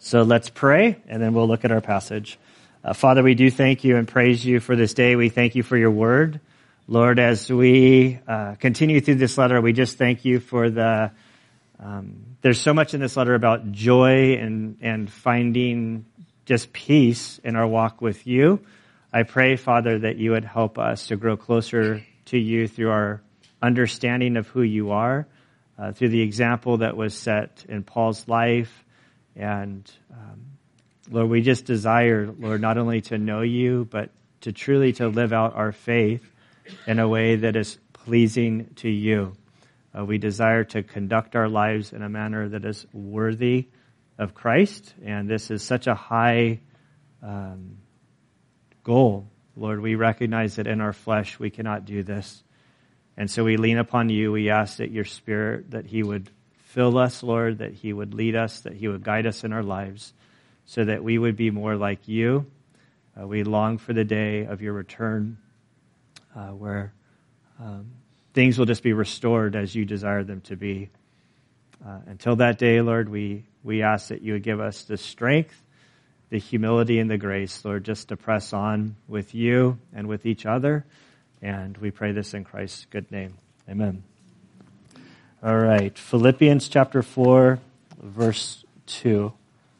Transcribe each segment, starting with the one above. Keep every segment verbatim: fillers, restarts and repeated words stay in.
So let's pray, and then we'll look at our passage. Uh, Father, we do thank you and praise you for this day. We thank you for your word. Lord, as we uh, continue through this letter, we just thank you for the, um, there's so much in this letter about joy and, and finding just peace in our walk with you. I pray, Father, that you would help us to grow closer to you through our understanding of who you are, uh, through the example that was set in Paul's life. And um, Lord, we just desire, Lord, not only to know you, but to truly to live out our faith in a way that is pleasing to you. Uh, we desire to conduct our lives in a manner that is worthy of Christ, and this is such a high um, goal. Lord, we recognize that in our flesh we cannot do this, and so we lean upon you. We ask that your Spirit, that he would fill us, Lord, that he would lead us, that he would guide us in our lives so that we would be more like you. Uh, we long for the day of your return uh, where um, things will just be restored as you desire them to be. Uh, until that day, Lord, we, we ask that you would give us the strength, the humility, and the grace, Lord, just to press on with you and with each other. And we pray this in Christ's good name. Amen. All right, Philippians chapter four, verse two.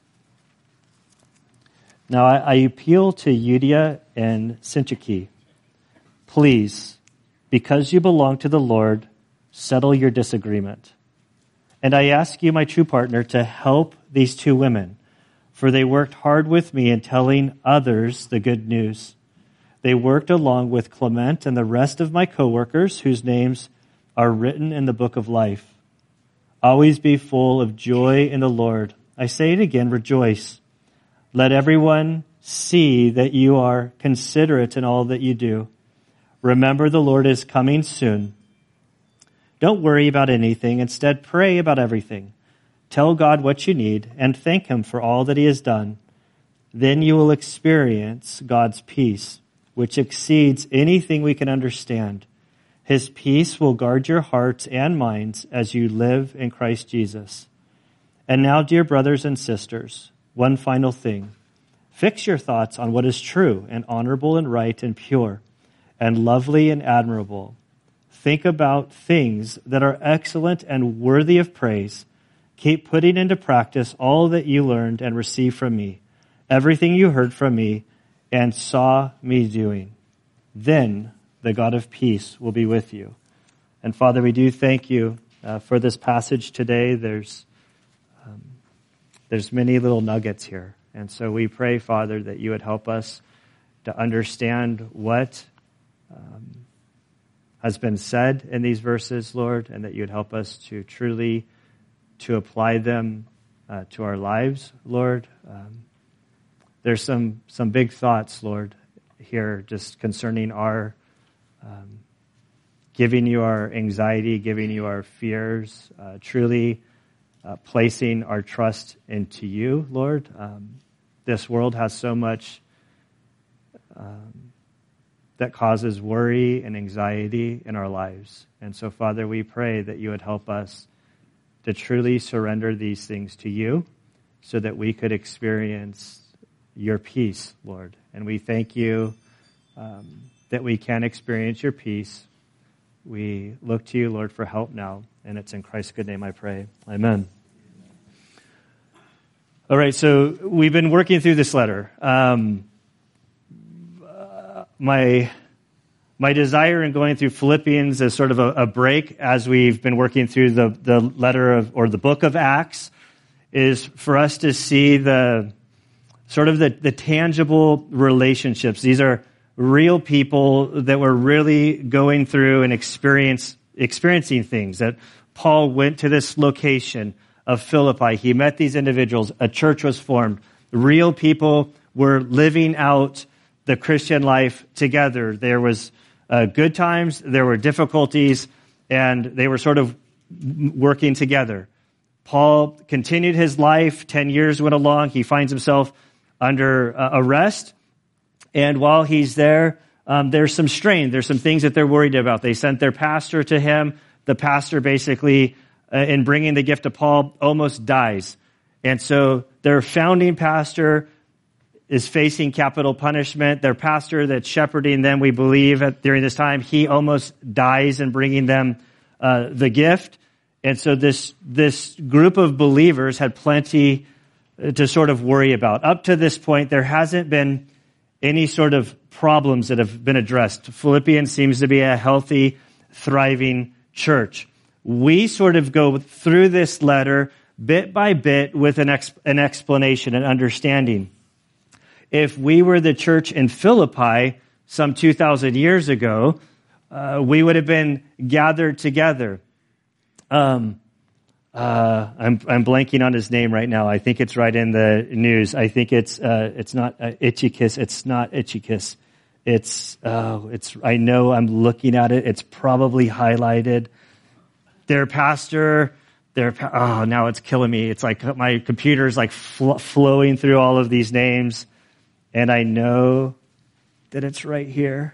Now I, I appeal to Euodia and Syntyche. Please, because you belong to the Lord, settle your disagreement. And I ask you, my true partner, to help these two women, for they worked hard with me in telling others the good news. They worked along with Clement and the rest of my co-workers, whose names are written in the book of life. Always be full of joy in the Lord. I say it again, rejoice. Let everyone see that you are considerate in all that you do. Remember, the Lord is coming soon. Don't worry about anything. Instead, pray about everything. Tell God what you need and thank him for all that he has done. Then you will experience God's peace, which exceeds anything we can understand. His peace will guard your hearts and minds as you live in Christ Jesus. And now, dear brothers and sisters, one final thing. Fix your thoughts on what is true and honorable and right and pure and lovely and admirable. Think about things that are excellent and worthy of praise. Keep putting into practice all that you learned and received from me, everything you heard from me and saw me doing. Then the God of peace will be with you. And Father, we do thank you uh, for this passage today. There's um, there's many little nuggets here. And so we pray, Father, that you would help us to understand what um, has been said in these verses, Lord, and that you would help us to truly to apply them uh, to our lives, Lord. Um, there's some some big thoughts, Lord, here just concerning our Um, giving you our anxiety, giving you our fears, uh, truly uh, placing our trust into you, Lord. Um, this world has so much um, that causes worry and anxiety in our lives. And so, Father, we pray that you would help us to truly surrender these things to you so that we could experience your peace, Lord. And we thank you um, that we can experience your peace. We look to you, Lord, for help now. And it's in Christ's good name I pray. Amen. All right, so we've been working through this letter. Um, uh, my my desire in going through Philippians is sort of a, a break as we've been working through the, the letter of, or the book of Acts, is for us to see the sort of the, the tangible relationships. These are real people that were really going through and experience, experiencing things. That Paul went to this location of Philippi. He met these individuals. A church was formed. Real people were living out the Christian life together. There was uh, good times, there were difficulties, and they were sort of working together. Paul continued his life. Ten years went along. He finds himself under uh, arrest. And while he's there, um, there's some strain. There's some things that they're worried about. They sent their pastor to him. The pastor basically, uh, in bringing the gift to Paul, almost dies. And so their founding pastor is facing capital punishment. Their pastor that's shepherding them, we believe, at, during this time, he almost dies in bringing them uh, the gift. And so this this group of believers had plenty to sort of worry about. Up to this point, there hasn't been any sort of problems that have been addressed. Philippians seems to be a healthy, thriving church. We sort of go through this letter bit by bit with an, ex- an explanation and understanding. If we were the church in Philippi some two thousand years ago, uh, we would have been gathered together. Um, uh, I'm, I'm blanking on his name right now. I think it's right in the news. I think it's, uh, it's not uh, Ichikis. It's not Ichikis. It's, uh, it's, I know I'm looking at it. It's probably highlighted. Their pastor, their, oh, now it's killing me. It's like my computer's like fl- flowing through all of these names. And I know that it's right here.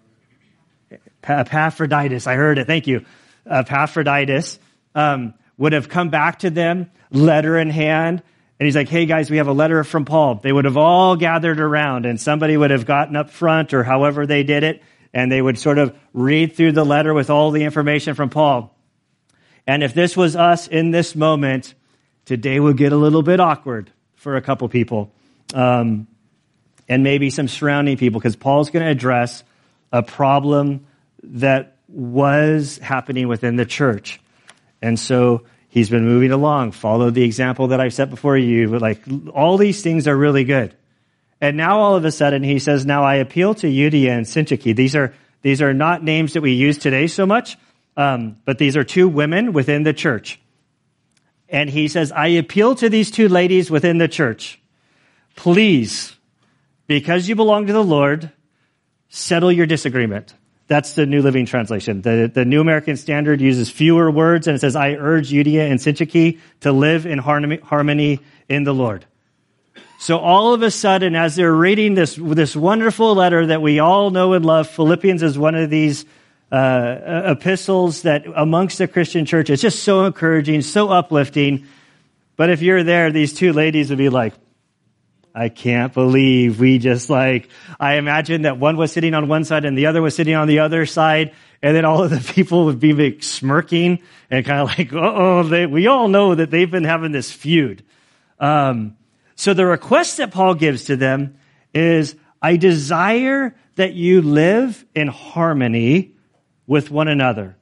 Epaphroditus. I heard it. Thank you. Epaphroditus um, would have come back to them, letter in hand. And he's like, hey, guys, we have a letter from Paul. They would have all gathered around, and somebody would have gotten up front or however they did it, and they would sort of read through the letter with all the information from Paul. And if this was us in this moment, today would get a little bit awkward for a couple people. Um and maybe some surrounding people, because Paul's going to address a problem that was happening within the church. And so he's been moving along, follow the example that I've set before you. Like, all these things are really good. And now all of a sudden he says, now I appeal to Euodia and Syntyche. These are, these are not names that we use today so much, um, but these are two women within the church. And he says, I appeal to these two ladies within the church. Please, because you belong to the Lord, settle your disagreement. That's the New Living Translation. The, the New American Standard uses fewer words, and it says, I urge Euodia and Syntyche to live in harmony in the Lord. So all of a sudden, as they're reading this, this wonderful letter that we all know and love, Philippians is one of these uh, epistles that amongst the Christian church, it's just so encouraging, so uplifting. But if you're there, these two ladies would be like, I can't believe we just like, I imagine that one was sitting on one side and the other was sitting on the other side. And then all of the people would be like smirking and kind of like, uh-oh, they, we all know that they've been having this feud. Um, so the request that Paul gives to them is, I desire that you live in harmony with one another.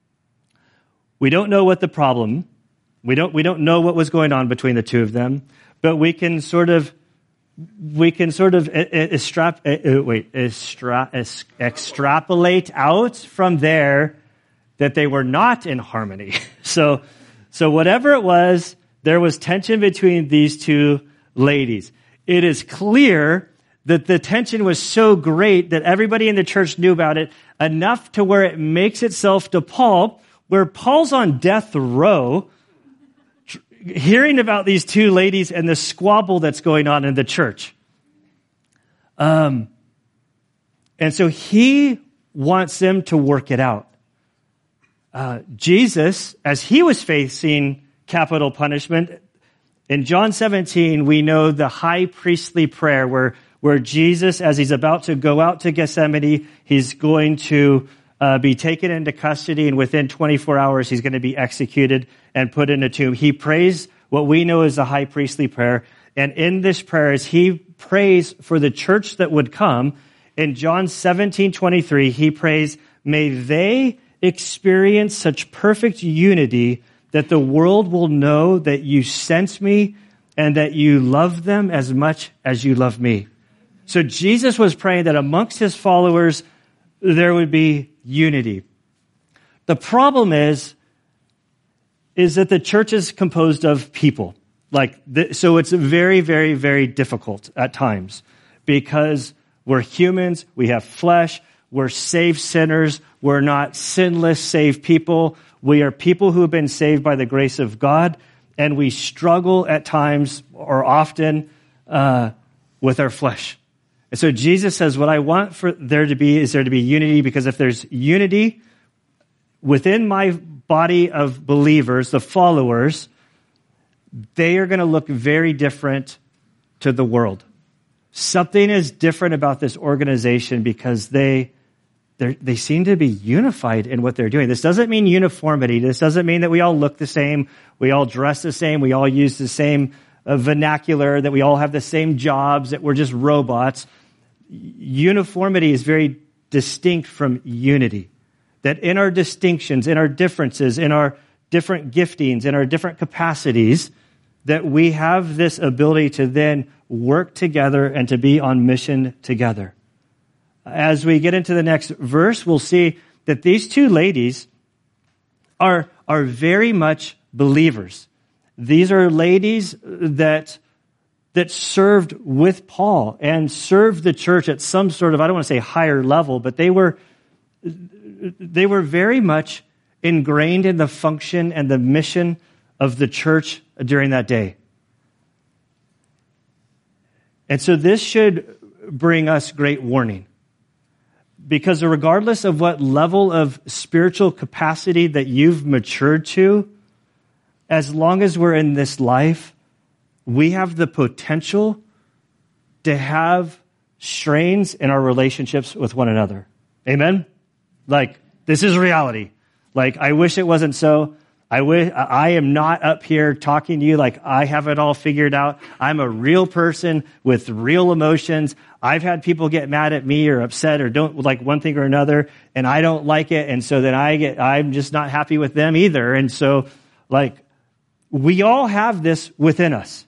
We don't know what the problem, we don't, we don't know what was going on between the two of them, but we can sort of We can sort of extrap, wait, extra, extrapolate out from there that they were not in harmony. So, so whatever it was, there was tension between these two ladies. It is clear that the tension was so great that everybody in the church knew about it, enough to where it makes itself to Paul, where Paul's on death row, hearing about these two ladies and the squabble that's going on in the church. Um, and so he wants them to work it out. Uh, Jesus, as he was facing capital punishment, in John seventeen, we know the high priestly prayer where, where Jesus, as he's about to go out to Gethsemane, he's going to Uh, be taken into custody, and within twenty-four hours, he's going to be executed and put in a tomb. He prays what we know as the high priestly prayer. And in this prayer, as he prays for the church that would come, in John seventeen twenty-three, he prays, may they experience such perfect unity that the world will know that you sent me and that you love them as much as you love me. So Jesus was praying that amongst his followers, there would be unity. The problem is, is that the church is composed of people. Like, the, so it's very, very, very difficult at times because we're humans, we have flesh, we're saved sinners, we're not sinless, saved people. We are people who have been saved by the grace of God, and we struggle at times or often uh, with our flesh. And so Jesus says, what I want for there to be is there to be unity, because if there's unity within my body of believers, the followers, they are going to look very different to the world. Something is different about this organization because they they seem to be unified in what they're doing. This doesn't mean uniformity. This doesn't mean that we all look the same, we all dress the same, we all use the same uh, vernacular, that we all have the same jobs, that we're just robots. Uniformity is very distinct from unity. That in our distinctions, in our differences, in our different giftings, in our different capacities, that we have this ability to then work together and to be on mission together. As we get into the next verse, we'll see that these two ladies are, are very much believers. These are ladies that, that served with Paul and served the church at some sort of, I don't want to say higher level, but they were, they were very much ingrained in the function and the mission of the church during that day. And so this should bring us great warning. Because regardless of what level of spiritual capacity that you've matured to, as long as we're in this life, we have the potential to have strains in our relationships with one another. Amen? Like, this is reality. Like, I wish it wasn't so. I wish I am not up here talking to you like I have it all figured out. I'm a real person with real emotions. I've had people get mad at me or upset or don't like one thing or another, and I don't like it, and so then I get I'm just not happy with them either. And so, like, we all have this within us.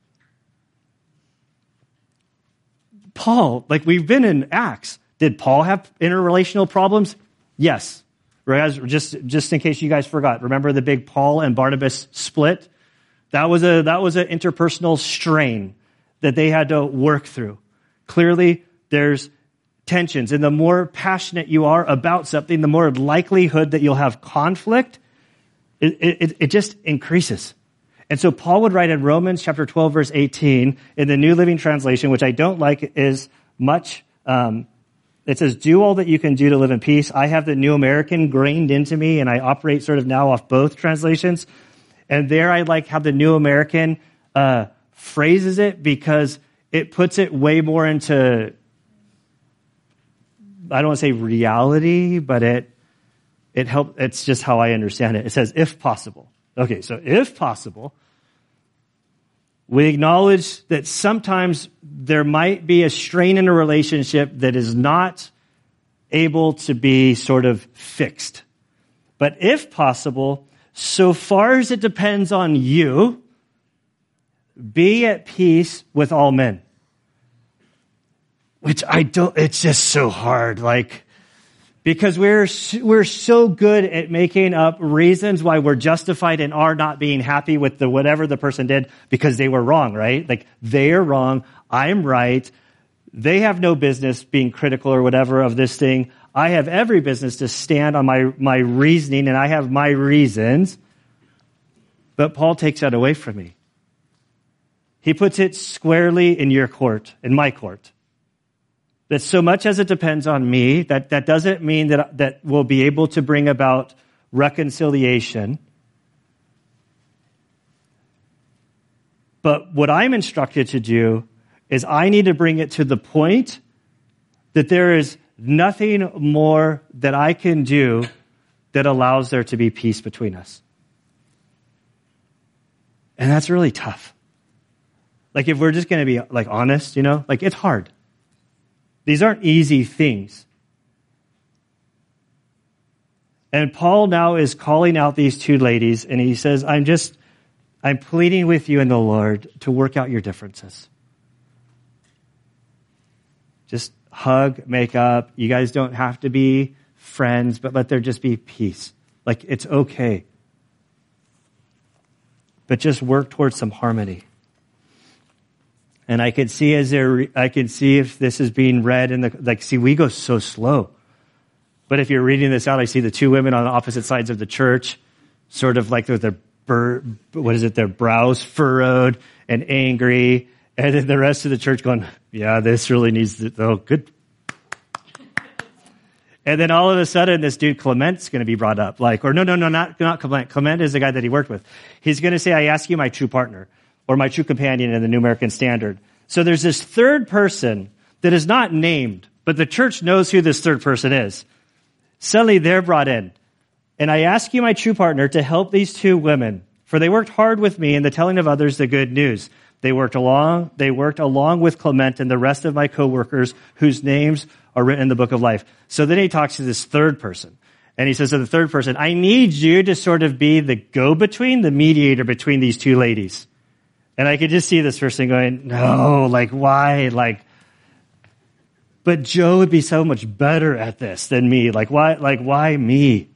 Paul, like we've been in Acts. Did Paul have interrelational problems? Yes. Whereas, just, just in case you guys forgot, remember the big Paul and Barnabas split? That was a, that was an interpersonal strain that they had to work through. Clearly, there's tensions. And the more passionate you are about something, the more likelihood that you'll have conflict, it, it, it just increases. And so Paul would write in Romans chapter twelve, verse eighteen, in the New Living Translation, which I don't like as much, um, it says, do all that you can do to live in peace. I have the New American grained into me, and I operate sort of now off both translations. And there I like how the New American uh, phrases it because it puts it way more into, I don't want to say reality, but it it help. It's just how I understand it. It says, if possible. Okay, so if possible, we acknowledge that sometimes there might be a strain in a relationship that is not able to be sort of fixed. But if possible, so far as it depends on you, be at peace with all men. Which I don't, it's just so hard, like, because we're we're so good at making up reasons why we're justified in our not being happy with the whatever the person did because they were wrong, right? Like, they are wrong, I'm right. They have no business being critical or whatever of this thing. I have every business to stand on my, my reasoning, and I have my reasons. But Paul takes that away from me. He puts it squarely in your court, in my court. That so much as it depends on me, that, that doesn't mean that, that we'll be able to bring about reconciliation. But what I'm instructed to do is I need to bring it to the point that there is nothing more that I can do that allows there to be peace between us. And that's really tough. Like, if we're just going to be, like, honest, you know, like, it's hard. These aren't easy things. And Paul now is calling out these two ladies, and he says, I'm just, I'm pleading with you in the Lord to work out your differences. Just hug, make up. You guys don't have to be friends, but let there just be peace. Like, it's okay. But just work towards some harmony. And I could see as there, I could see if this is being read in the, like, see, we go so slow. But if you're reading this out, I see the two women on the opposite sides of the church, sort of like with their, bur, what is it, their brows furrowed and angry. And then the rest of the church going, yeah, this really needs to, oh, good. And then all of a sudden, this dude Clement's going to be brought up. Like, or no, no, no, not, not Clement. Clement is the guy that he worked with. He's going to say, I ask you my true partner or my true companion in the New American Standard. So there's this third person that is not named, but the church knows who this third person is. Suddenly they're brought in. And I ask you, my true partner, to help these two women, for they worked hard with me in the telling of others the good news. They worked along, they worked along with Clement and the rest of my co-workers whose names are written in the book of life. So then he talks to this third person. And he says to the third person, I need you to sort of be the go-between, the mediator between these two ladies. And I could just see this person going, no, like, why? Like, but Joe would be so much better at this than me. Like, why, like, why me?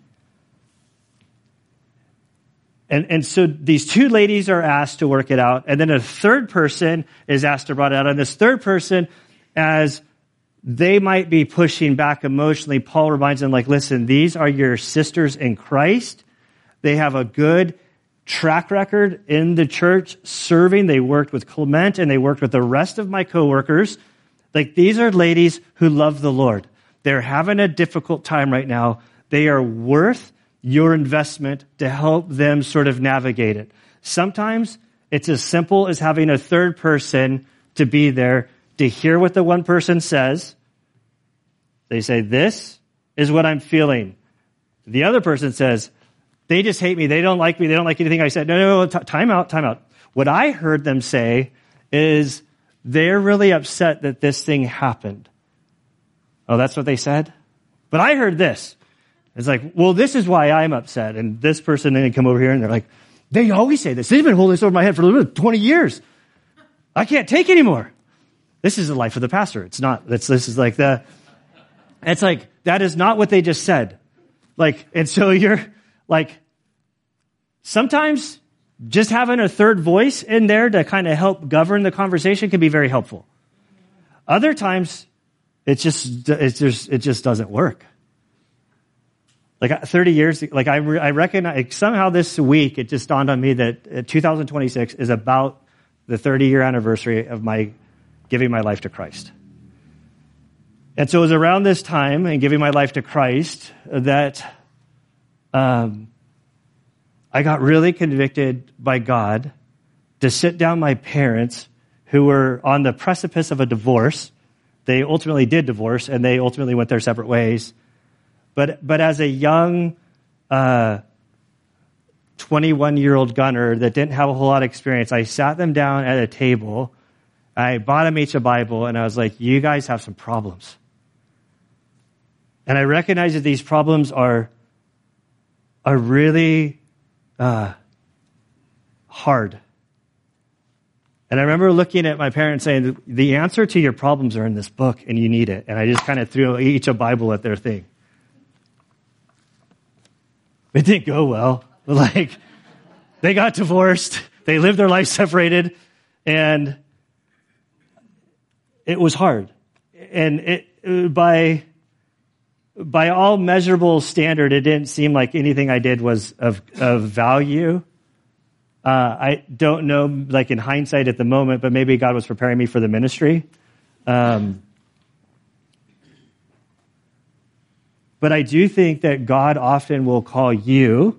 And, and so these two ladies are asked to work it out. And then a third person is asked to brought it out. And this third person, as they might be pushing back emotionally, Paul reminds them, like, listen, these are your sisters in Christ. They have a good track record in the church serving. They worked with Clement and they worked with the rest of my coworkers. Like, these are ladies who love the Lord. They're having a difficult time right now. They are worth your investment to help them sort of navigate it. Sometimes it's as simple as having a third person to be there to hear what the one person says. They say, this is what I'm feeling. The other person says, they just hate me. They don't like me. They don't like anything I said. No, no, no, t- time out, time out. What I heard them say is they're really upset that this thing happened. Oh, that's what they said? But I heard this. It's like, well, this is why I'm upset. And this person then come over here and they're like, they always say this. They've been holding this over my head for twenty years. I can't take anymore. This is the life of the pastor. It's not, it's, this is like the, it's like, that is not what they just said. Like, and so you're like, sometimes just having a third voice in there to kind of help govern the conversation can be very helpful. Other times, it just, it's just, it just doesn't work. Like thirty years, like I, re- I recognize, somehow this week, it just dawned on me that two thousand twenty-six is about the thirty year anniversary of my giving my life to Christ. And so it was around this time and giving my life to Christ that um, I got really convicted by God to sit down my parents who were on the precipice of a divorce. They ultimately did divorce and they ultimately went their separate ways. But but as a young uh, twenty-one-year-old gunner that didn't have a whole lot of experience, I sat them down at a table. I bought them each a Bible, and I was like, you guys have some problems. And I recognize that these problems are, are really uh, hard. And I remember looking at my parents saying, the answer to your problems are in this book, and you need it. And I just kind of threw each a Bible at their thing. It didn't go well. Like, they got divorced. They lived their life separated. And it was hard. And it, by, by all measurable standard, it didn't seem like anything I did was of, of value. Uh, I don't know, like in hindsight at the moment, but maybe God was preparing me for the ministry. Um, But I do think that God often will call you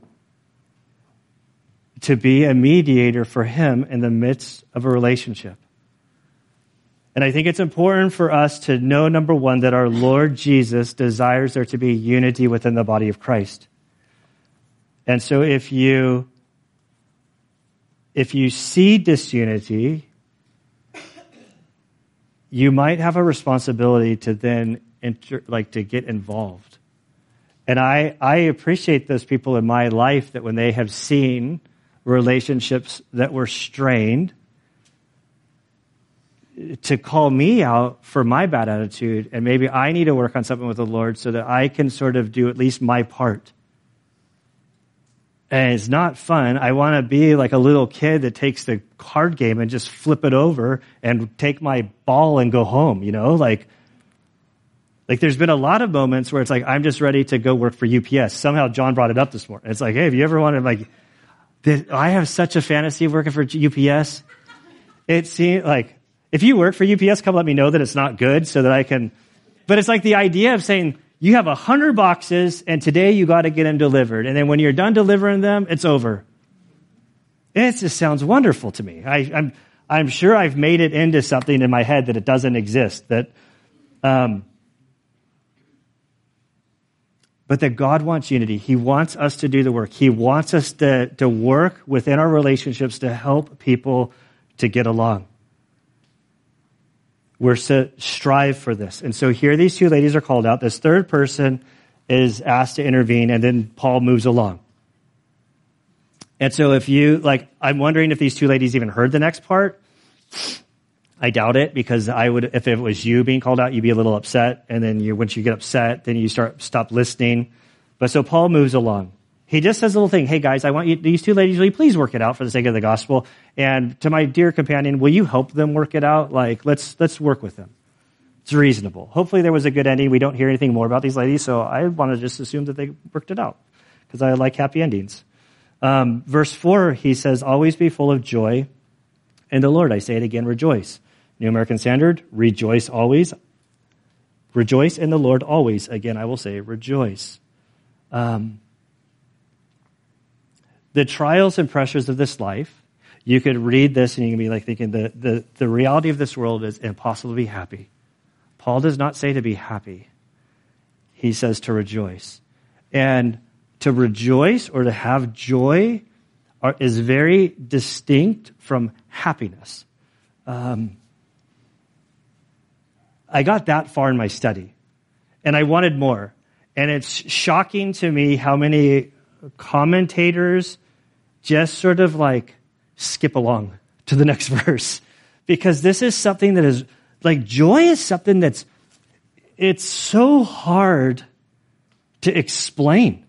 to be a mediator for him in the midst of a relationship. And I think it's important for us to know, number one, that our Lord Jesus desires there to be unity within the body of Christ. And so if you, if you see disunity, you might have a responsibility to then enter, like to get involved. And I, I appreciate those people in my life that when they have seen relationships that were strained, to call me out for my bad attitude, and maybe I need to work on something with the Lord so that I can sort of do at least my part. And it's not fun. I want to be like a little kid that takes the card game and just flip it over and take my ball and go home, you know, like, Like there's been a lot of moments where it's like, I'm just ready to go work for U P S. Somehow John brought it up this morning. It's like, hey, have you ever wanted, like, this, I have such a fantasy of working for U P S. It seems like, if you work for U P S, come let me know that it's not good so that I can, but it's like the idea of saying, you have a hundred boxes, and today you got to get them delivered. And then when you're done delivering them, it's over. It just sounds wonderful to me. I, I'm I'm sure I've made it into something in my head that it doesn't exist. That, um, but that God wants unity. He wants us to do the work. He wants us to, to work within our relationships to help people to get along. We're to strive for this. And so here these two ladies are called out. This third person is asked to intervene, and then Paul moves along. And so if you, like, I'm wondering if these two ladies even heard the next part. I doubt it, because I would, if it was you being called out, you'd be a little upset. And then you, once you get upset, then you start, stop listening. But so Paul moves along. He just says a little thing. Hey guys, I want you, these two ladies, will you please work it out for the sake of the gospel? And to my dear companion, will you help them work it out? Like, let's, let's work with them. It's reasonable. Hopefully there was a good ending. We don't hear anything more about these ladies. So I want to just assume that they worked it out, because I like happy endings. Um, verse four, he says, always be full of joy in the Lord. I say it again, rejoice. New American Standard, rejoice always. Rejoice in the Lord always. Again, I will say rejoice. Um, the trials and pressures of this life, you could read this and you can be like thinking the, the, the reality of this world is impossible to be happy. Paul does not say to be happy. He says to rejoice. And to rejoice or to have joy are, is very distinct from happiness. Um, I got that far in my study, and I wanted more. And it's shocking to me how many commentators just sort of like skip along to the next verse, because this is something that is like joy is something that's it's so hard to explain.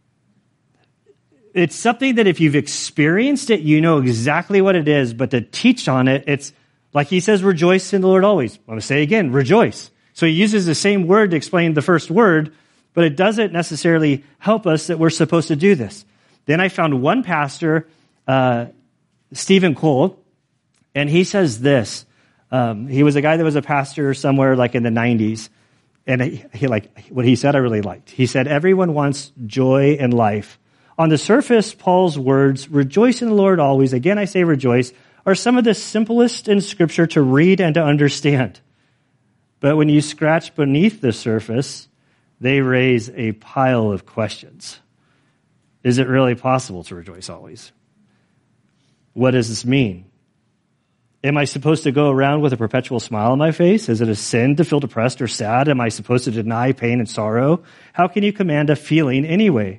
It's something that if you've experienced it, you know exactly what it is, but to teach on it, it's like he says, rejoice in the Lord always. I'm going to say again, rejoice. So he uses the same word to explain the first word, but it doesn't necessarily help us that we're supposed to do this. Then I found one pastor, uh, Stephen Cole, and he says this. Um, he was a guy that was a pastor somewhere like in the nineties, and he, he like what he said I really liked. He said, everyone wants joy in life. On the surface, Paul's words, rejoice in the Lord always, again I say rejoice, are some of the simplest in Scripture to read and to understand. But when you scratch beneath the surface, they raise a pile of questions. Is it really possible to rejoice always? What does this mean? Am I supposed to go around with a perpetual smile on my face? Is it a sin to feel depressed or sad? Am I supposed to deny pain and sorrow? How can you command a feeling anyway?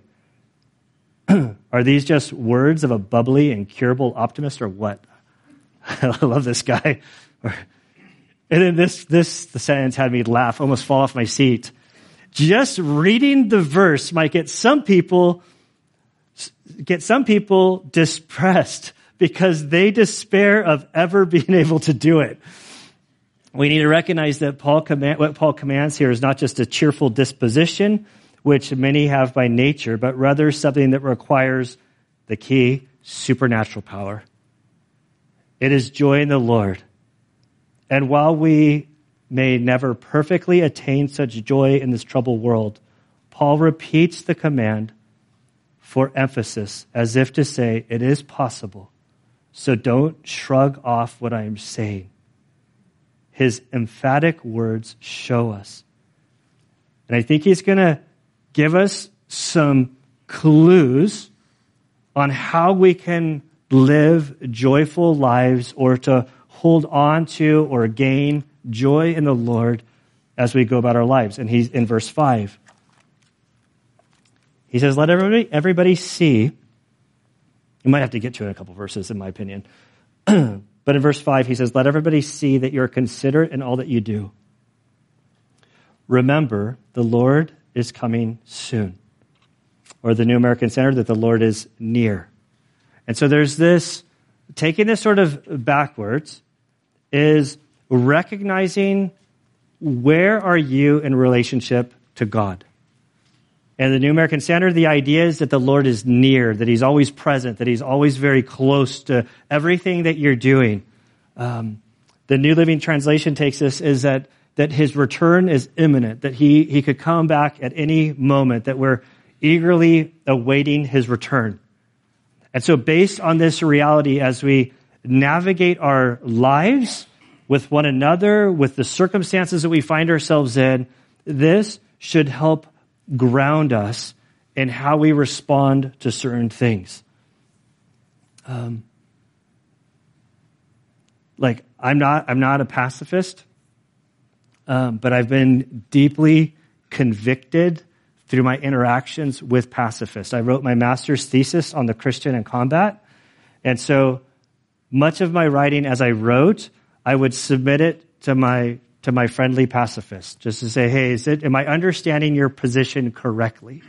Are these just words of a bubbly, incurable optimist or what? I love this guy. And then this, this the sentence had me laugh, almost fall off my seat. Just reading the verse might get some people, get some people depressed because they despair of ever being able to do it. We need to recognize that Paul command, what Paul commands here is not just a cheerful disposition, which many have by nature, but rather something that requires the key, supernatural power. It is joy in the Lord. And while we may never perfectly attain such joy in this troubled world, Paul repeats the command for emphasis, as if to say, it is possible. So don't shrug off what I am saying. His emphatic words show us. And I think he's going to give us some clues on how we can live joyful lives or to hold on to or gain joy in the Lord as we go about our lives. And he's in verse five. He says, let everybody, everybody see. You might have to get to it in a couple verses, in my opinion. But in verse five, he says, let everybody see that you're considerate in all that you do. Remember, the Lord is coming soon. Or the New American Standard, that the Lord is near. And so there's this, taking this sort of backwards, is recognizing where are you in relationship to God. And the New American Standard, the idea is that the Lord is near, that he's always present, that he's always very close to everything that you're doing. Um, the New Living Translation takes this is that that his return is imminent, that he, he could come back at any moment, that we're eagerly awaiting his return. And so based on this reality, as we navigate our lives with one another, with the circumstances that we find ourselves in, this should help ground us in how we respond to certain things. Um, like, I'm not, I'm not a pacifist, um, but I've been deeply convicted through my interactions with pacifists. I wrote my master's thesis on the Christian in combat. And so much of my writing as I wrote, I would submit it to my to my friendly pacifist, just to say, hey, is it, am I understanding your position correctly?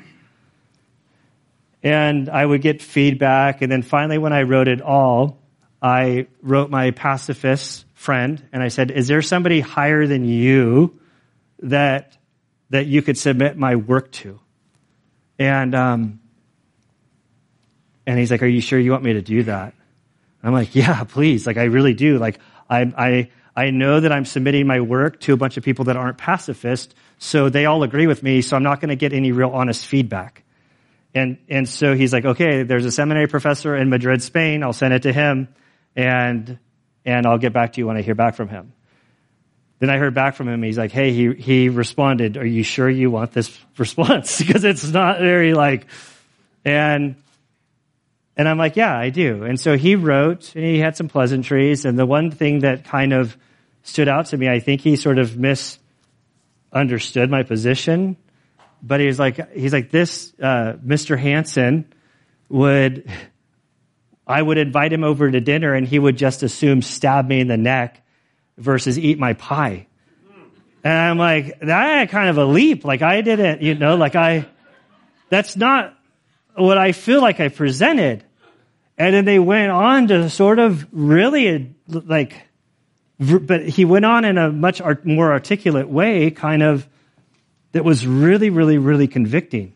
And I would get feedback. And then finally, when I wrote it all, I wrote my pacifist friend, and I said, is there somebody higher than you that that you could submit my work to? And um, and he's like, are you sure you want me to do that? I'm like, yeah, please. Like, I really do. Like, I I I know that I'm submitting my work to a bunch of people that aren't pacifist, so they all agree with me, so I'm not going to get any real honest feedback. And and so he's like, okay, there's a seminary professor in Madrid, Spain. I'll send it to him, and and I'll get back to you when I hear back from him. Then I heard back from him. He's like, hey, he he responded, are you sure you want this response? Because it's not very like, and and I'm like, yeah, I do. And so he wrote, and he had some pleasantries. And the one thing that kind of stood out to me, I think he sort of misunderstood my position. But he's like, he's like, this uh, Mister Hansen would, I would invite him over to dinner, and he would just assume stab me in the neck versus eat my pie. And I'm like, that kind of a leap. Like, I didn't, you know, like I, that's not what I feel like I presented. And then they went on to sort of really, like, but he went on in a much art, more articulate way, kind of, that was really, really, really convicting.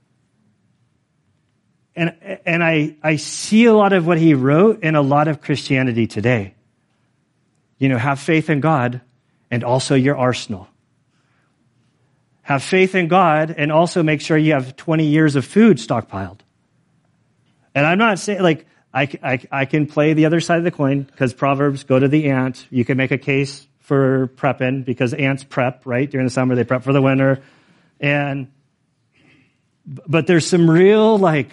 And and I I see a lot of what he wrote in a lot of Christianity today. You know, have faith in God and also your arsenal. Have faith in God and also make sure you have twenty years of food stockpiled. And I'm not saying, like, I, I, I can play the other side of the coin because Proverbs go to the ant. You can make a case for prepping because ants prep, right? During the summer, they prep for the winter. And, but there's some real, like,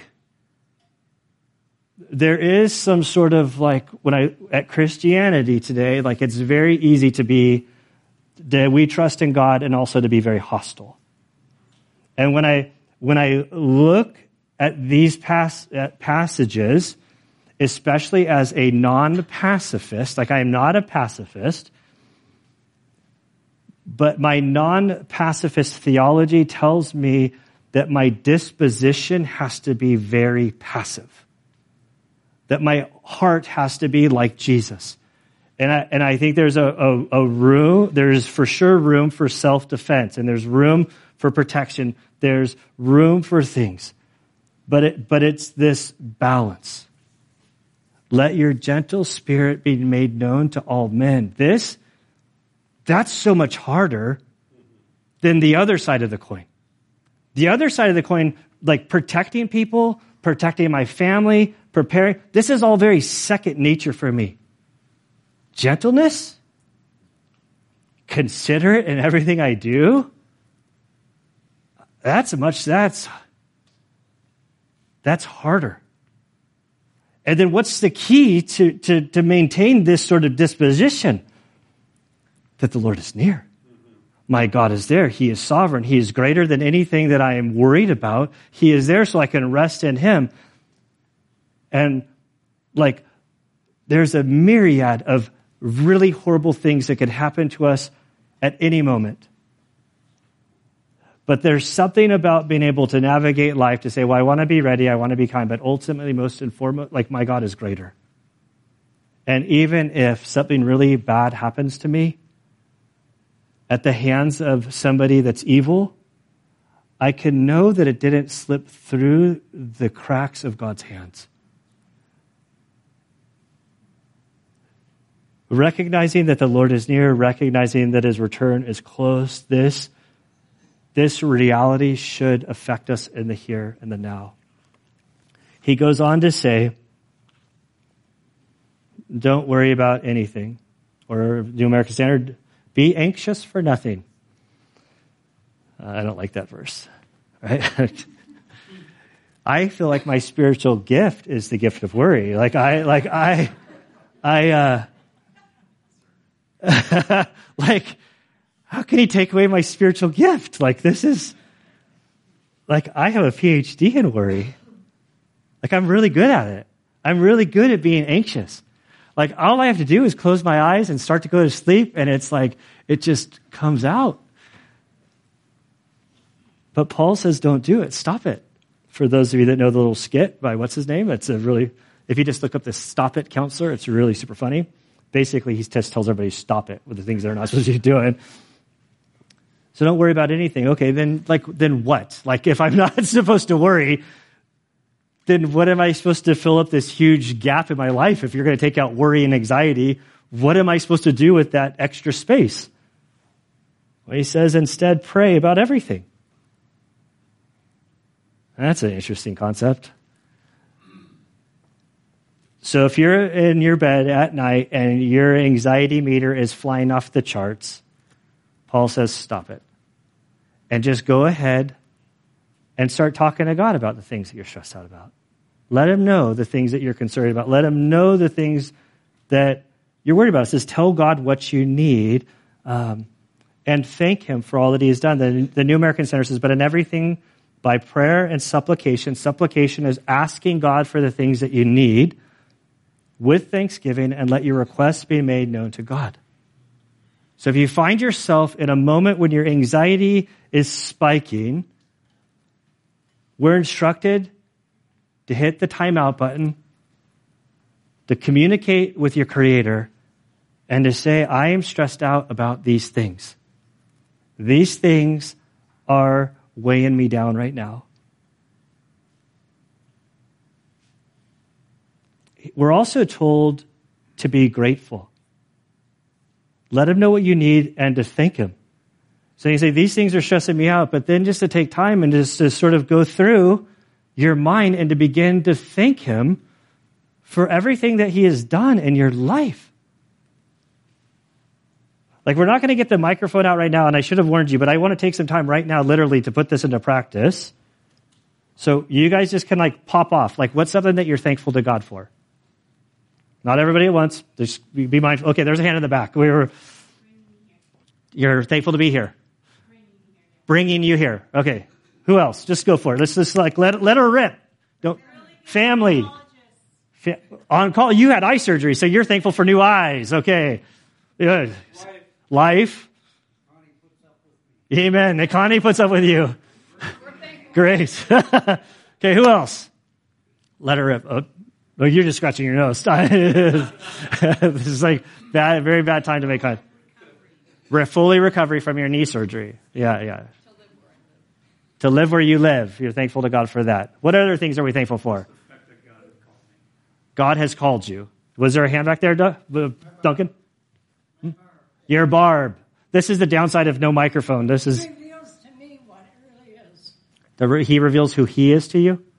there is some sort of, like, when I, at Christianity today, like, it's very easy to be, that we trust in God and also to be very hostile. And when I, when I look at these pas- at passages, especially as a non-pacifist, like I am not a pacifist, but my non-pacifist theology tells me that my disposition has to be very passive. That my heart has to be like Jesus. And I, and I think there's a, a, a room, there's for sure room for self-defense, and there's room for protection. There's room for things. But it, but it's this balance. Let your gentle spirit be made known to all men. This, that's so much harder than the other side of the coin. The other side of the coin, like protecting people, protecting my family, preparing, this is all very second nature for me. Gentleness, considerate in everything I do, that's much, that's, that's harder. And then what's the key to, to, to maintain this sort of disposition? That the Lord is near. My God is there. He is sovereign. He is greater than anything that I am worried about. He is there so I can rest in Him. And like, there's a myriad of really horrible things that could happen to us at any moment. But there's something about being able to navigate life to say, well, I want to be ready, I want to be kind, but ultimately, most and foremost, like, my God is greater. And even if something really bad happens to me at the hands of somebody that's evil, I can know that it didn't slip through the cracks of God's hands. Recognizing that the Lord is near, recognizing that his return is close, this, this reality should affect us in the here and the now. He goes on to say, don't worry about anything. Or New American Standard, be anxious for nothing. Uh, I don't like that verse. Right? I feel like my spiritual gift is the gift of worry. Like I, like I, I, uh, like, how can he take away my spiritual gift? Like this is, like I have a P H D in worry. Like I'm really good at it. I'm really good at being anxious. Like all I have to do is close my eyes and start to go to sleep, and it's like, it just comes out. But Paul says, don't do it. Stop it. For those of you that know the little skit by what's his name, it's a really, if you just look up the Stop It counselor, it's really super funny. Basically, he just tells everybody, stop it with the things they're not supposed to be doing. So don't worry about anything. Okay, then like, then what? Like if I'm not supposed to worry, then what am I supposed to fill up this huge gap in my life? If you're going to take out worry and anxiety, what am I supposed to do with that extra space? Well, he says instead, pray about everything. That's an interesting concept. So if you're in your bed at night and your anxiety meter is flying off the charts, Paul says, stop it. And just go ahead and start talking to God about the things that you're stressed out about. Let him know the things that you're concerned about. Let him know the things that you're worried about. It says, tell God what you need um, and thank him for all that he has done. The, the New American Standard says, but in everything by prayer and supplication. Supplication is asking God for the things that you need with thanksgiving, and let your requests be made known to God. So if you find yourself in a moment when your anxiety is spiking, we're instructed to hit the timeout button, to communicate with your Creator, and to say, I am stressed out about these things. These things are weighing me down right now. We're also told to be grateful. Let him know what you need and to thank him. So you say, these things are stressing me out, but then just to take time and just to sort of go through your mind and to begin to thank him for everything that he has done in your life. Like, we're not going to get the microphone out right now, and I should have warned you, but I want to take some time right now, literally, to put this into practice. So you guys just can, like, pop off. Like, what's something that you're thankful to God for? Not everybody at once. Just be mindful. Okay, there's a hand in the back. We were. You're thankful to be here. Bringing you here. Okay. Who else? Just go for it. Let's just like let let her rip. Don't family. Fa- on call. You had eye surgery, so you're thankful for new eyes. Okay. Good. Life. Amen. And Connie puts up with you. Great. Okay. Who else? Let her rip. Oh. Oh, you're just scratching your nose. This is like bad, very bad time to make a Re- fully recovery from your knee surgery. Yeah, yeah. To live where you live. You're thankful to God for that. What other things are we thankful for? God has called you. Was there a hand back there, Duncan? Hmm? You're Barb. This is the downside of no microphone. This is. He reveals to me what it really is. The, he reveals who he is to you?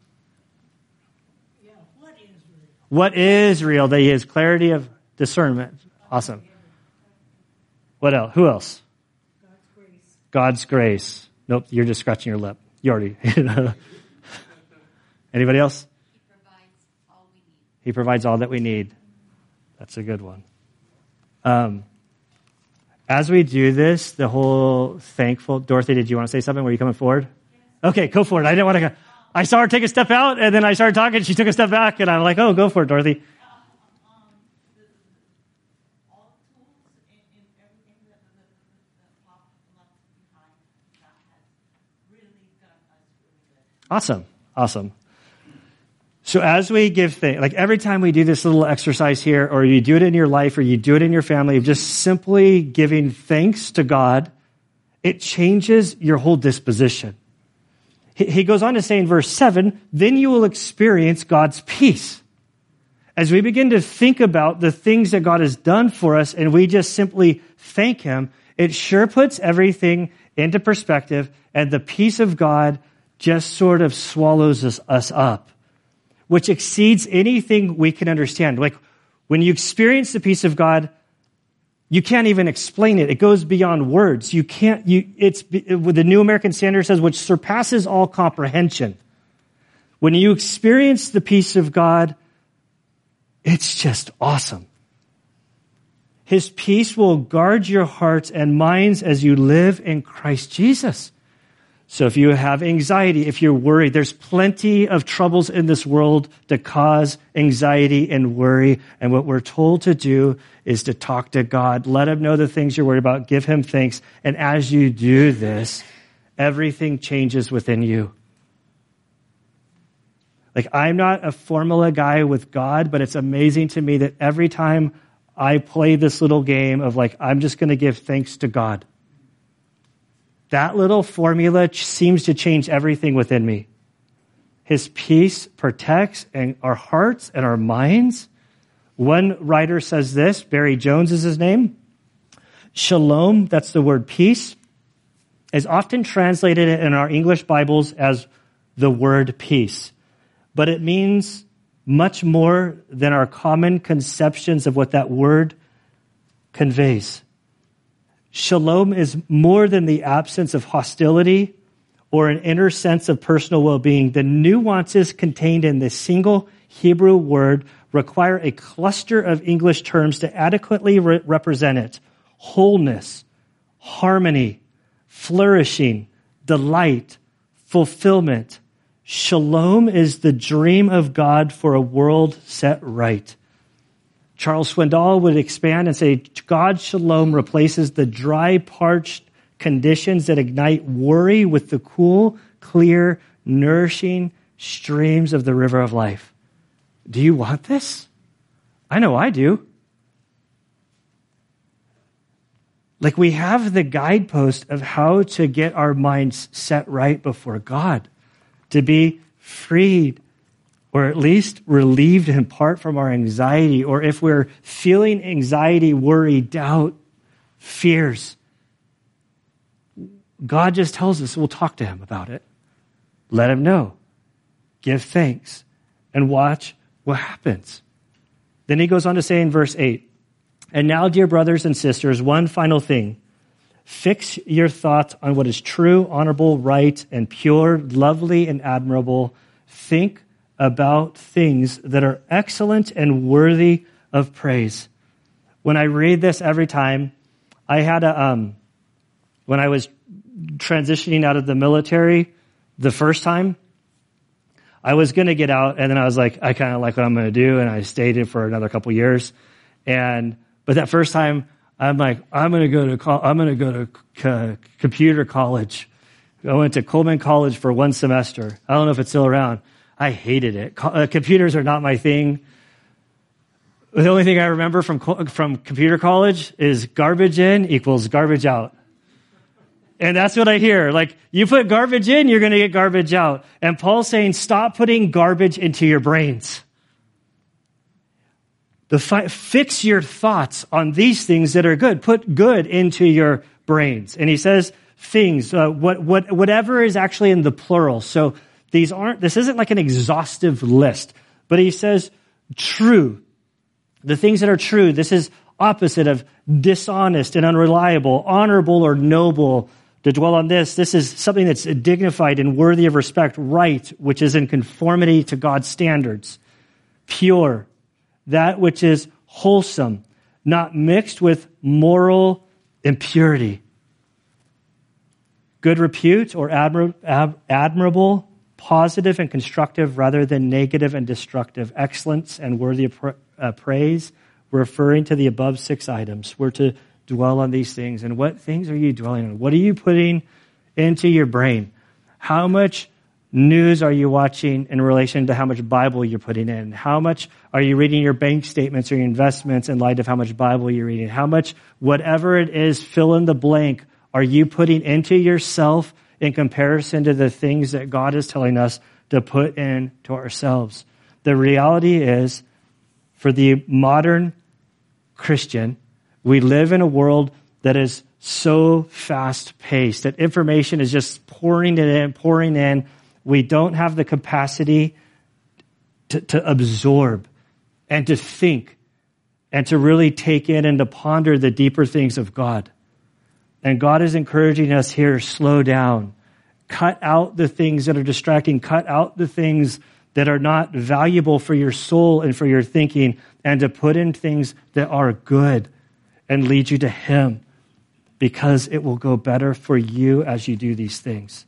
What is real? That he has clarity of discernment. Awesome. What else? Who else? God's grace. God's grace. Nope, you're just scratching your lip. You already. Anybody else? He provides all we need. He provides all that we need. That's a good one. Um, as we do this, the whole thankful. Dorothy, did you want to say something? Were you coming forward? Yes. Okay, go for it. I didn't want to go. I saw her take a step out, and then I started talking. She took a step back, and I'm like, oh, go for it, Dorothy. Awesome. Awesome. So as we give thanks, like every time we do this little exercise here, or you do it in your life, or you do it in your family, of just simply giving thanks to God, it changes your whole disposition. He goes on to say in verse seven, then you will experience God's peace. As we begin to think about the things that God has done for us and we just simply thank him, it sure puts everything into perspective, and the peace of God just sort of swallows us, us up, which exceeds anything we can understand. Like when you experience the peace of God, you can't even explain it. It goes beyond words. You can't, you, it's, what the New American Standard says, which surpasses all comprehension. When you experience the peace of God, it's just awesome. His peace will guard your hearts and minds as you live in Christ Jesus. So if you have anxiety, if you're worried, there's plenty of troubles in this world to cause anxiety and worry. And what we're told to do is to talk to God. Let him know the things you're worried about. Give him thanks. And as you do this, everything changes within you. Like, I'm not a formula guy with God, but it's amazing to me that every time I play this little game of like, I'm just going to give thanks to God, that little formula seems to change everything within me. His peace protects and our hearts and our minds. One writer says this, Barry Jones is his name. Shalom, that's the word peace, is often translated in our English Bibles as the word peace. But it means much more than our common conceptions of what that word conveys. Shalom is more than the absence of hostility or an inner sense of personal well-being. The nuances contained in this single Hebrew word require a cluster of English terms to adequately re- represent it. Wholeness, harmony, flourishing, delight, fulfillment. Shalom is the dream of God for a world set right. Charles Swindoll would expand and say, God's shalom replaces the dry, parched conditions that ignite worry with the cool, clear, nourishing streams of the river of life. Do you want this? I know I do. Like, we have the guidepost of how to get our minds set right before God, to be freed, or at least relieved in part from our anxiety, or if we're feeling anxiety, worry, doubt, fears, God just tells us we'll talk to him about it. Let him know. Give thanks. And watch what happens. Then he goes on to say in verse eight, and now, dear brothers and sisters, one final thing. Fix your thoughts on what is true, honorable, right, and pure, lovely, and admirable. Think about things that are excellent and worthy of praise. When I read this every time, I had a, um, when I was transitioning out of the military the first time, I was going to get out, and then I was like, I kind of like what I'm going to do, and I stayed in for another couple years. And but that first time, I'm like, I'm going to go to co- I'm going to go to co- computer college. I went to Coleman College for one semester. I don't know if it's still around. I hated it. Co- uh, computers are not my thing. The only thing I remember from co- from computer college is garbage in equals garbage out. And that's what I hear. Like, you put garbage in, you're going to get garbage out. And Paul's saying, stop putting garbage into your brains. The fi- fix your thoughts on these things that are good. Put good into your brains. And he says things, uh, what, what, whatever is actually in the plural. So these aren't, this isn't like an exhaustive list, but he says true. The things that are true. This is opposite of dishonest and unreliable, honorable or noble. To dwell on this, this is something that's dignified and worthy of respect. Right, which is in conformity to God's standards. Pure, that which is wholesome, not mixed with moral impurity. Good repute or admir- ab- admirable, positive and constructive rather than negative and destructive. Excellence and worthy of pra- uh, praise, referring to the above six items. We're to dwell on these things. And what things are you dwelling on? What are you putting into your brain? How much news are you watching in relation to how much Bible you're putting in? How much are you reading your bank statements or your investments in light of how much Bible you're reading? How much, whatever it is, fill in the blank, are you putting into yourself in comparison to the things that God is telling us to put into ourselves? The reality is, For the modern Christian, we live in a world that is so fast-paced, that information is just pouring it in, pouring in. We don't have the capacity to, to absorb and to think and to really take in and to ponder the deeper things of God. And God is encouraging us here, slow down. Cut out the things that are distracting. Cut out the things that are not valuable for your soul and for your thinking, and to put in things that are good and lead you to Him, because it will go better for you as you do these things.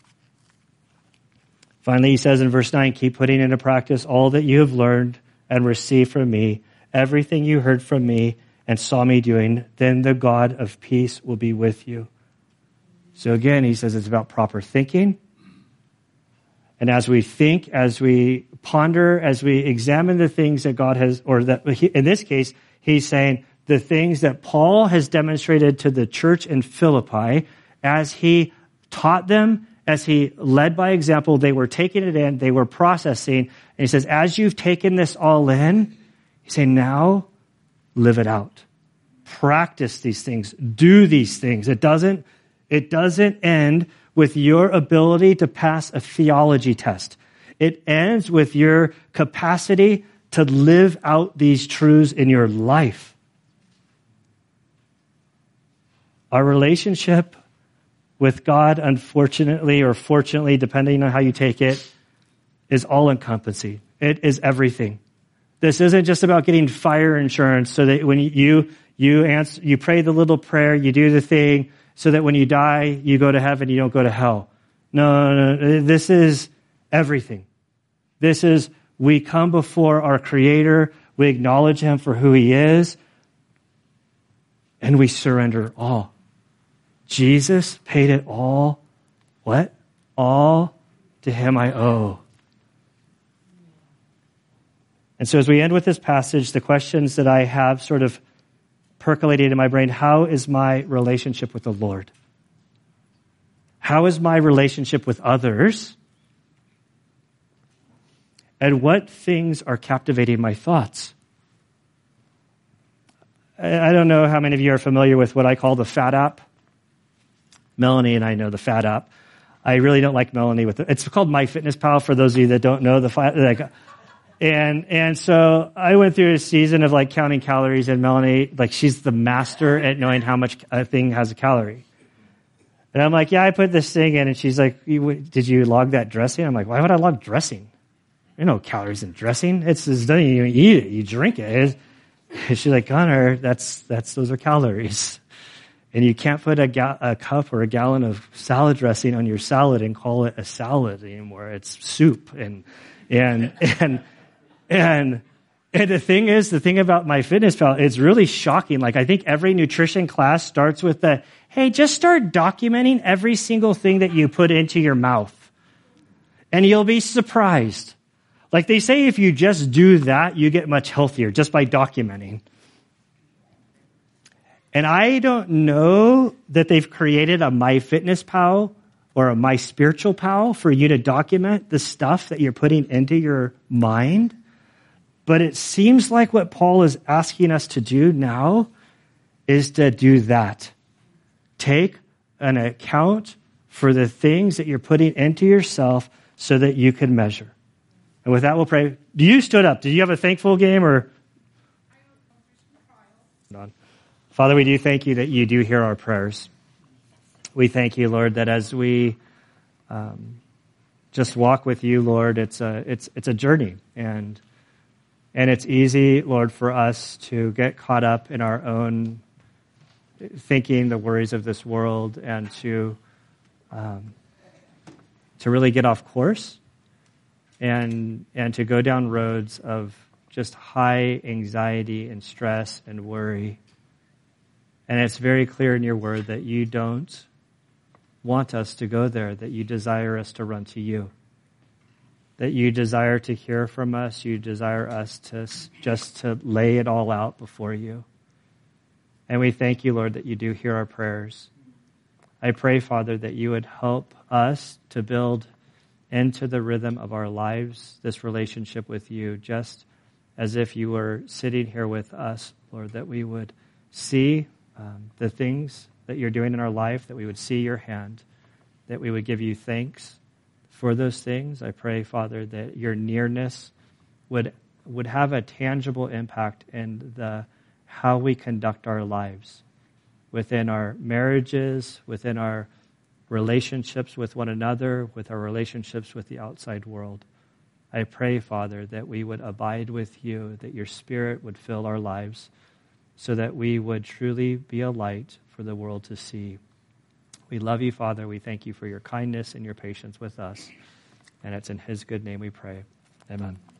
Finally, he says in verse nine, keep putting into practice all that you have learned and received from me, everything you heard from me and saw me doing, then the God of peace will be with you. So again, he says it's about proper thinking. And as we think, as we ponder, as we examine the things that God has, or that in this case, he's saying the things that Paul has demonstrated to the church in Philippi, as he taught them, as he led by example, they were taking it in, they were processing. And he says, as you've taken this all in, he's saying, now live it out. Practice these things. Do these things. It doesn't, it doesn't end with your ability to pass a theology test. It ends with your capacity to live out these truths in your life. Our relationship with God, unfortunately or fortunately, depending on how you take it, is all-encompassing. It is everything. This isn't just about getting fire insurance so that when you you answer, you pray the little prayer, you do the thing, so that when you die, you go to heaven, you don't go to hell. No, no, no, this is everything. This is, we come before our Creator, we acknowledge Him for who He is, and we surrender all. Jesus paid it all. What? All to Him I owe. And so as we end with this passage, the questions that I have sort of percolated in my brain, how is my relationship with the Lord? How is my relationship with others? And what things are captivating my thoughts? I don't know how many of you are familiar with what I call the FAT app. Melanie and I know the FAT app. I really don't like Melanie with it. It's called MyFitnessPal for those of you that don't know the FAT. Like, and and so I went through a season of like counting calories, and Melanie, like, she's the master at knowing how much a thing has a calorie. And I'm like, yeah, I put this thing in, and she's like, did you log that dressing? I'm like, why would I log dressing? There are no calories in dressing. It's, it's done. You eat it, you drink it. And she's like, Connor, that's that's those are calories. And you can't put a, ga- a cup or a gallon of salad dressing on your salad and call it a salad anymore. It's soup. And and and and and the thing is, the thing about MyFitnessPal, it's really shocking. Like, I think every nutrition class starts with the, hey, just start documenting every single thing that you put into your mouth, and you'll be surprised. Like they say, if you just do that, you get much healthier just by documenting. And I don't know that they've created a MyFitnessPal or a MySpiritualPal for you to document the stuff that you're putting into your mind. But it seems like what Paul is asking us to do now is to do that. Take an account for the things that you're putting into yourself so that you can measure. And with that, we'll pray. Do you stood up? Did you have a thankful game or? Father, we do thank you that you do hear our prayers. We thank you, Lord, that as we um, just walk with you, Lord, it's a it's it's a journey, and and it's easy, Lord, for us to get caught up in our own thinking, the worries of this world, and to um, to really get off course, and and to go down roads of just high anxiety and stress and worry. And it's very clear in your word that you don't want us to go there, that you desire us to run to you, that you desire to hear from us, you desire us to just to lay it all out before you. And we thank you, Lord, that you do hear our prayers. I pray, Father, that you would help us to build into the rhythm of our lives this relationship with you, just as if you were sitting here with us, Lord, that we would see um, the things that you're doing in our life, that we would see your hand, that we would give you thanks for those things. I pray, Father, that your nearness would would have a tangible impact in the how we conduct our lives within our marriages, within our relationships with one another, with our relationships with the outside world. I pray, Father, that we would abide with you, that your Spirit would fill our lives so that we would truly be a light for the world to see. We love you, Father. We thank you for your kindness and your patience with us. And it's in his good name we pray. Amen.